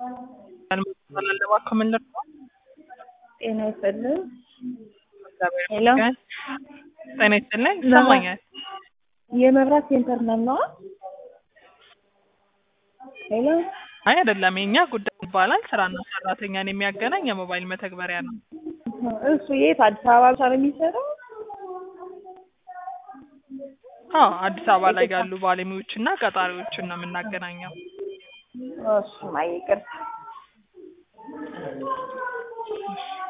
እባክዎ ምን ልርዳዎ? ጤና ይስጥልኝ። እግዚአብሔር ሄሎ ይመስገን። ጤና ይስጥልኝ ይሰማኛል። የመብራት ሴንተር ነው? ሄሎ አይ አይደለም፣ የኛ ጉዳይ ይባላል። ስራና ሰራተኛን የሚያገናኝ የሞባይል መተግበሪያ ነው። እሱ የት አዲስ አበባ ብቻ ነው የሚሰራው? አዎ አዲስ አበባ ላይ ያሉ ባለሙያዎችና ቀጣሪዎችን ነው የምናገናኘው። እሺ ማይቅር